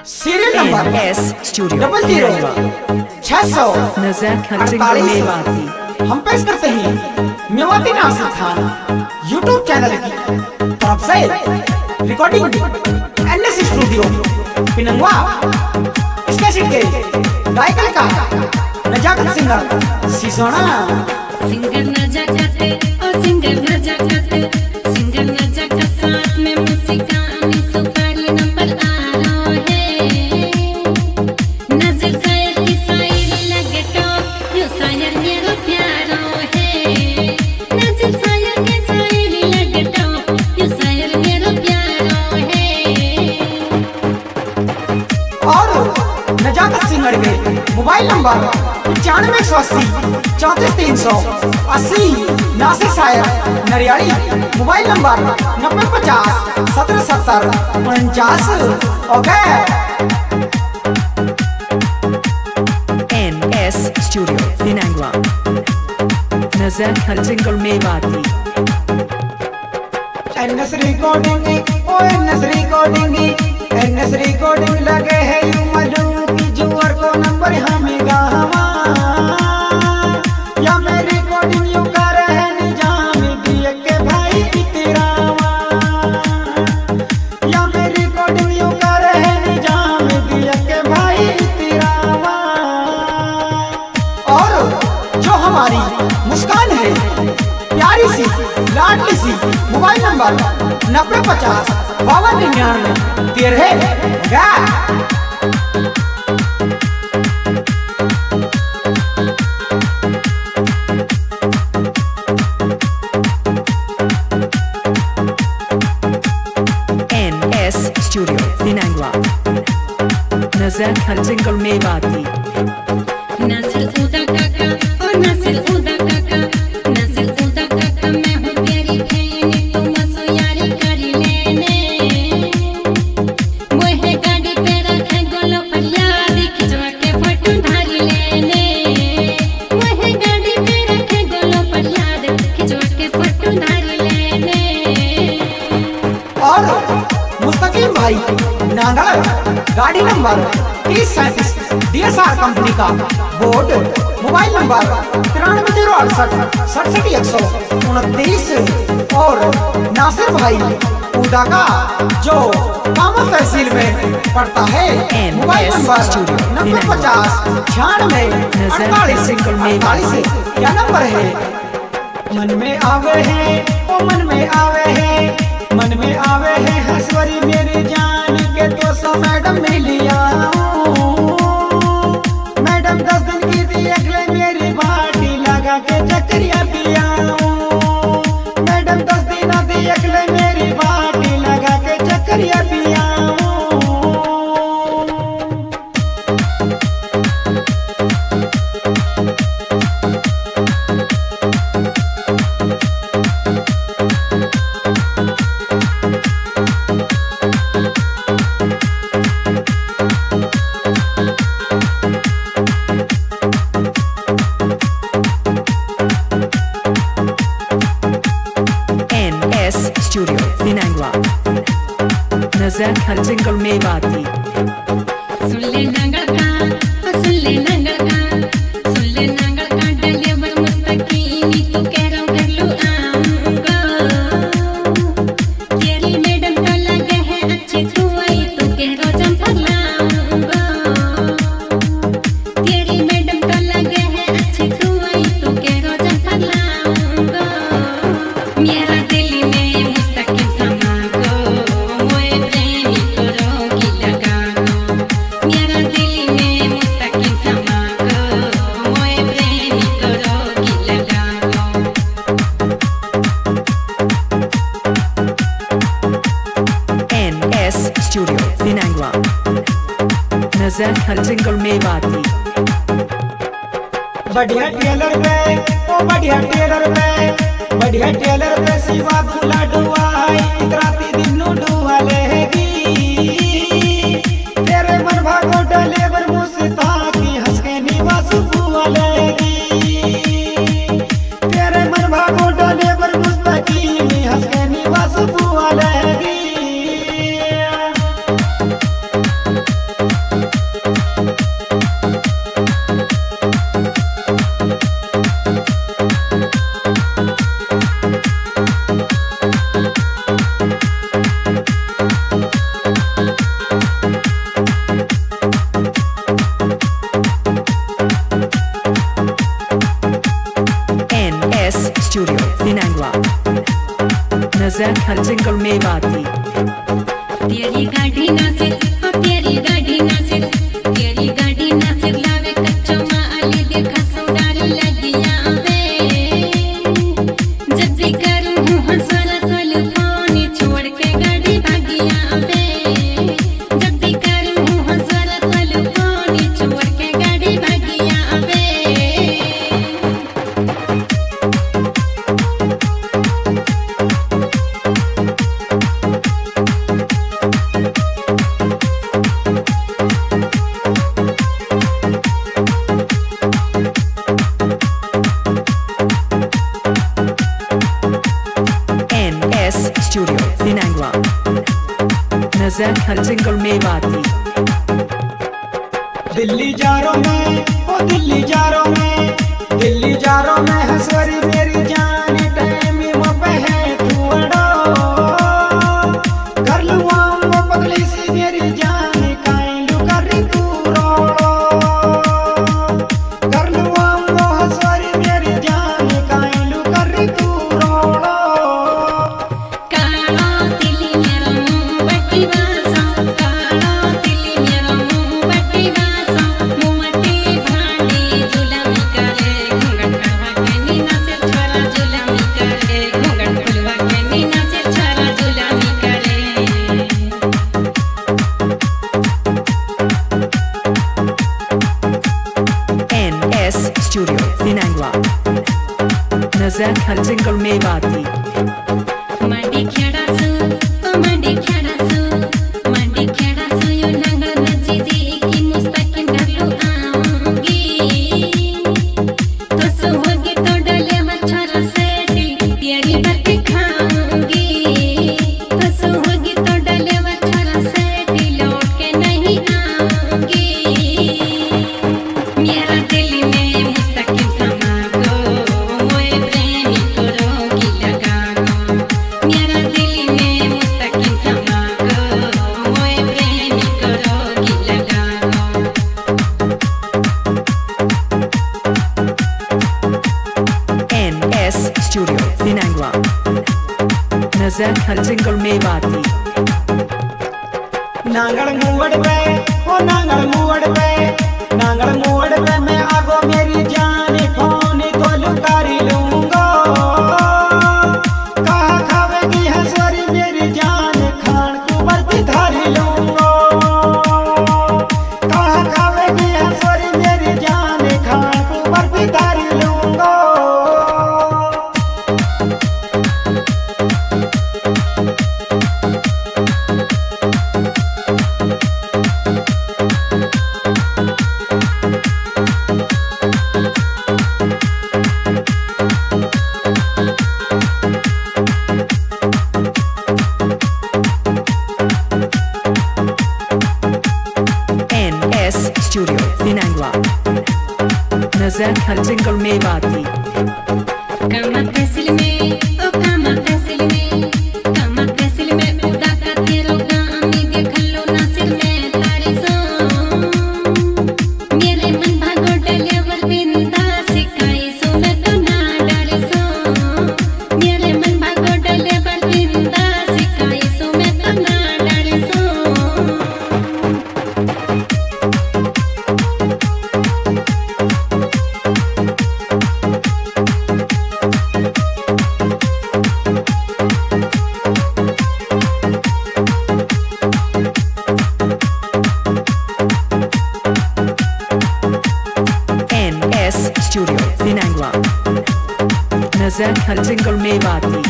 Serial number S studio 00 हम पेश करते हैं मेवाती नासिर खान यूट्यूब चैनल की तरफ से रिकॉर्डिंग एनएस स्टूडियो पिनंगवा। इसके के गायक का नजाकत सिंगर सिसोना सिंगर नजाकत और सिंगर नजाकत साथ में मुस्का में सुपारी नंबर आ रहा है। नजर शायर की शायरी लगे तो यो शायर मेरा प्यारो है। नजर शायर की शायरी लगे तो यो शायर मेरा प्यारो है। और नजाकत सिंगर के मोबाइल नंबर 9580 नासिर शायर नरियाड़ी। Mobile number 9050 okay. S studio Pinangwa नजर हर सिंगल मेवाती एनएस रिकॉर्डिंग लगे है यू मलू की जुअर को नंबर हमें गावा या मैं रिकॉर्डिंग यू कर है निजाम दिए के भाई इतरावा या मैं रिकॉर्डिंग यू कर है निजाम दिए के भाई इतरावा। और जो हमारी मुस्कान है प्यारी सी लाडली सी mobile number 9050 5299 13 S studio Pinangwa नजर हर सिंगल मेवाती नासिर उदा काका और नासिर उदा काका मैं हूँ तेरी बहन तू मसो यारी कर लेने। वो है गाड़ी पे रखे गोलो पर याद खिंचवा के फोटो धार लेने। वो है गाड़ी पे रखे गोलो पर याद खिंचवा के फोटो धार लेने। और मुस्तकीम भाई नांगल गाड़ी नंबर 3037 DSR कंपनी का बोर्ड। Mobile number 9308676129। और नासिर भाई उदा का जो कामत तहसील में पड़ता है। मोबाइल नंबर 9050 क्या नंबर है। मन में आवे है ओ मन में आवे है हसवरी मेरी जान के तो सो मैडम मिलिया। मैडम 10 दिन की देख ले मेरी बाटी लगा के चक्रिया पिया। मैडम 10 दिन देख ले मेरी बाटी लगा के चक्रिया पिया। स्टूडियो पिनंगवा नजर हर सिंगल मेवाती सुन ले नांगल का डलेवर मुस्तकीमी तू कह रहा कर लो आऊंगा। तेरी मैडम तो लगे है अच्छी तू आई तो कह रहा चंपा लाऊंगा। तेरी मैडम तो लगे है अच्छी तू आई तो कह रहा चंपा लाऊंगा। मेरा दिल में मुस्तकीम समा को मोए प्रेमी करो की लगा को। मेरा दिल में मुस्तकीम समा को मोए प्रेमी करो की लगा को। एस स्टूडियो पिनंगवा नजर हर सिंगल मेवाती बढ़िया टेलर पे सिवा दूल्हा डुआई इतराती दिन डुआ लेगी। तेरे मन भागो डलेवर मुस्ता की हंस के निवास बुआ लेगी। तेरे मन भागो डलेवर मुस्ता की हंस के निवास बुआ लेगी। मेवाती। दिल्ली जारो में, ओ दिल्ली जारो में, दिल्ली जारो में हंसवरी मेरी जान टाइम वो पे है तू अड़ो कर लूँ वो पगली सी मेरी जान काइंडू कर तू रोड़ो कर लूँ वो हंसवरी मेरी जान काइंडू कर तू रोड़ो। काला दिल्ली मेरा मुंह बट्टी वासा, काला दिल्ली मेरा मुंह बट्टी वासा, मुमटी भांडी जुलमी करे घूंघट करवा के नीना से छोरा जुलमी करे घूंघट खुलवा के नीना से छोरा जुलमी करे। NS Studio Pinangwa Nazar Khalsingal Mewati। मंडी खेड़ा सु, ओ मंडी खेड़ा सु, मंडी खेड़ा सु यो नंगा नचीदी की मुस्तकिन कर लो आऊंगी। तो सु होगी तो डले मच्छर सेटी तेरी बत्ती खाऊंगी। तो सु होगी तो डले मच्छर सेटी लौट के नहीं आऊंगी। मेरा दिल में मुस्तकिन समा को मोए प्रेमी को रोगी लगा को। मेरा दिल में मुस्तकिन समा को मोए प्रेमी को रोगी लगा को। NS Studio Pinangwa Nazar Khalsingal Mewati। Nangal मुवड़ पे, ओ नांगल मुवड़ पे, नांगल मुवड़ पे मैं आगो मेरी जान फोन तो लुकारी लूंगा। कहा खावेगी हंसवरी मेरी जान खान कुबर की धारी लूंगा। कहा खावेगी हंसवरी मेरी जान खान कुबर की धारी लूंगा। NS Studio Pinangwa Nazar Khalsingal Mewati। कामा तहसील में, ओ कामा तहसील में, कामा तहसील में उदा का तेरो गामी देख लो नासिर में तारी सो। मेरे मन भागो डले वर बिंदा सिखाई सो मैं तो ना डरे सो। मेरे मन भागो डले वर बिंदा सिखाई सो मैं तो ना डरे सो। NS Studio Pinangwa Nazar Khalsingal Mewati।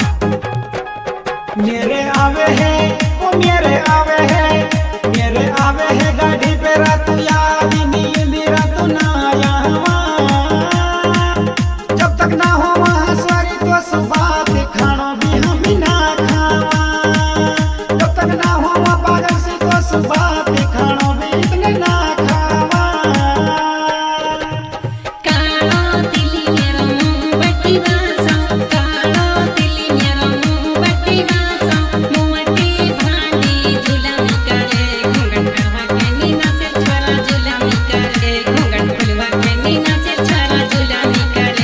मेरे आवे है, ओ मेरे आवे है, मेरे आवे है गाड़ी पे रात याद नींद रात ना आवा। जब तक ना हो वहाँ सवारी तो सुबह खानो भी हम ही ना खावा। जब तक ना हो वहाँ पागल से तो सुबह खानो भी इतने ना खावा। काला दिल्ली मेरा मुंह बट्टी वासा, काला दिल्ली मेरा मुंह बट्टी वासा, मुमटी भांडी जुलमी करे घूंघट करवा के नीना से छोरा जुलमी करे घूंघट खुलवा के नीना से छोरा जुलमी करे।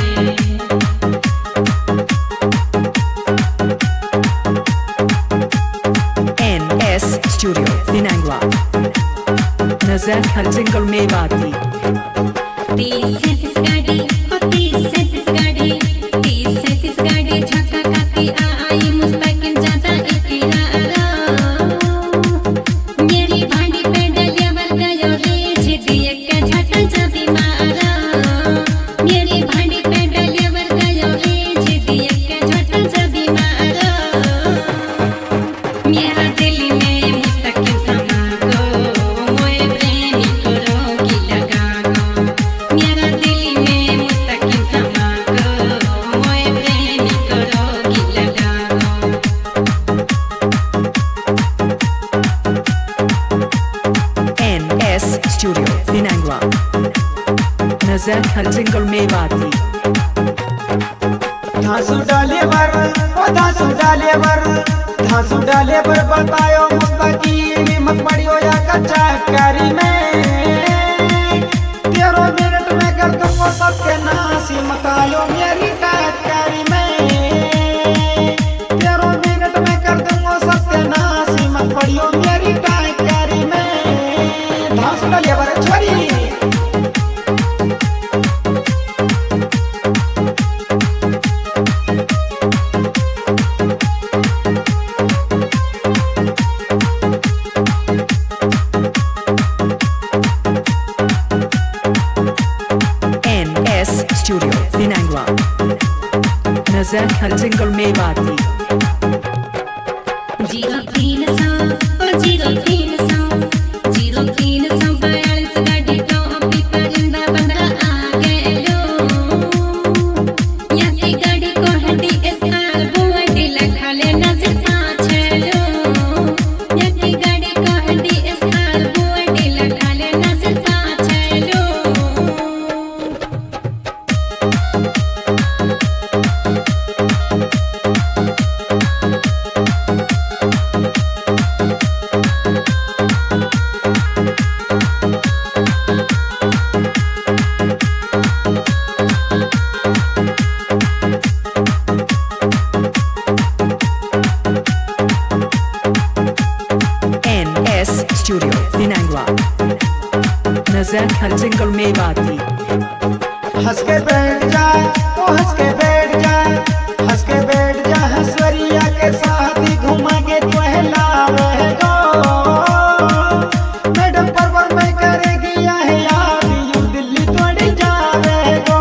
NS Studio Pinangwa Nazar Khalsingal Mewati। 30 से 30 गाड़ी, ओ 30 से 30 गाड़ी, 30 से 30 गाड़ी झक्का खाती आई मुस्तकिन ज्यादा इकरारा। मेरी भांडी पे डलिया वर गयो रीछ दिए के झटा जदी मारा। मेरी भांडी पे डलिया वर गयो रीछ दिए के झटा जदी मारा। मेरा दिल में मुस्तकिन समा को मोए प्रेमी को रोगी लगा को। मेरा दिल में नजर हर सिंगल मेवाती। धांसू डाले बर ओ धांसू डाले बर, धांसू डाले बर बतायो मुस्तकीम मत पड़ियो या कच्चा कारी में। 13 मिनट में कर दूंगा सबके नासी मत आयो मेरी कारी में। 13 मिनट में कर दूंगा सबके नासी मत पड़ियो मेरी कारी में। धांसू डाले बर छोरी स्टूडियो दिनांगवा नजर हर सिंगल मेवाती। 0300 42 गाड़ी तो अभी परिंदा बंदा आ गयो। याकी गाड़ी को हड्डी एसआर बुआडी लखा ले नजर पाछलो। याकी गाड़ी को हड्डी एसआर बुआडी लखा ले नजर पाछलो। स्टूडियो दिनांगवा नजर हर सिंगल मेवाती। हंस के बैठ जा ओ हंस के बैठ जा, हंस के बैठ जा हंसवरिया के साथ ही घुमा के टहलावे गो। मैडम परवर में करेगी यह याद यू दिल्ली तोड़ी जावे गो।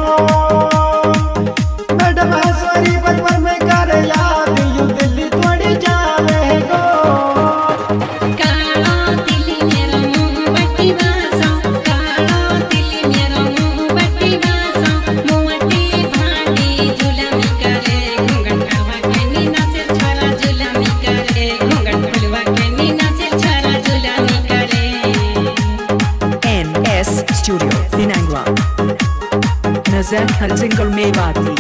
मैडम हंसवरी परवर में करे याद यू दिल्ली तोड़ी जावे गो। स्टूडियो दिनांगवा नजर हर सिंगल मेवाती।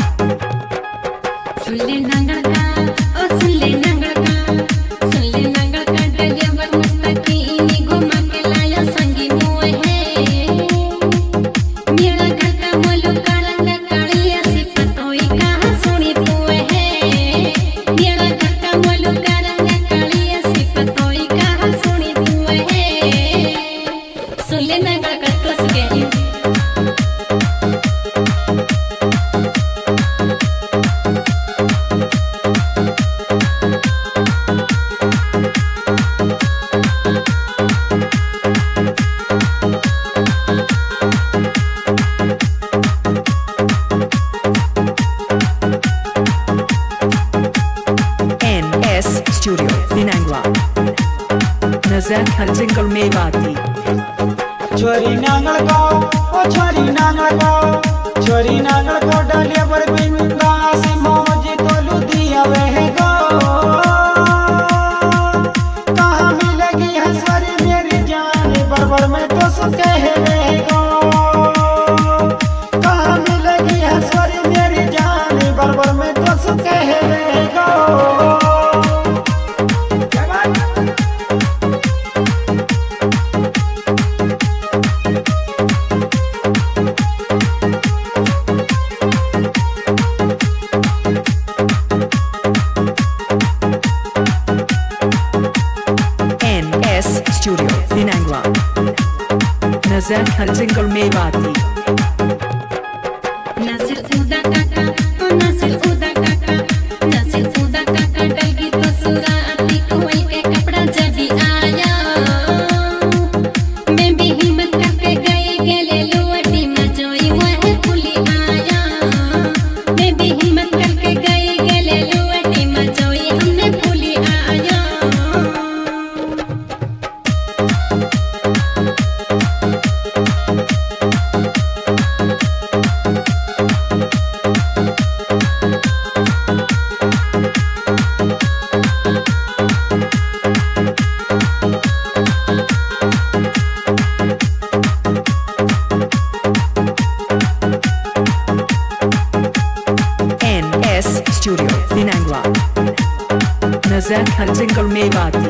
सुनले नंगल का ओ सुनले नंगल का, सुनले नंगल का ड्राइवर मुस्तकीम घुमा के लाया संगी मोए है। मेरा घर का मोलू का रंग कालिया सिफत होई कहां सुनी पुए है। मेरा घर का मोलू का रंग कालिया सिफत होई कहां सुनी पुए है। सुनले नंगल का तो सके स्टूडियो दिनांगवा नजर हर सिंगल मेवाती। छोरी नांगल को ओ छोरी नांगल को, छोरी नांगल को डाले बर बिंदास मौज तो लुधिया वे गो। कहाँ मिलेगी हंसवरी मेरी जान बरबर में तो सुके वे गो। कहाँ मिलेगी हंसवरी मेरी जान बरबर में तो सुके वे गो। स्टूडियो दिनांगवा नजर हर सिंगल मेवाती। नासिर उदा काका ओ नासिर उदा काका, नासिर उदा काका डलगी तो सुराती कोई के कपड़ा जदी आया। मैं भी हिम्मत करके गई गेले लुअटी मचोई वह पुली आया। मैं भी हिम्मत करके गई गेले लुअटी मचोई हमने पुली आया। हरसिंगल मेवात।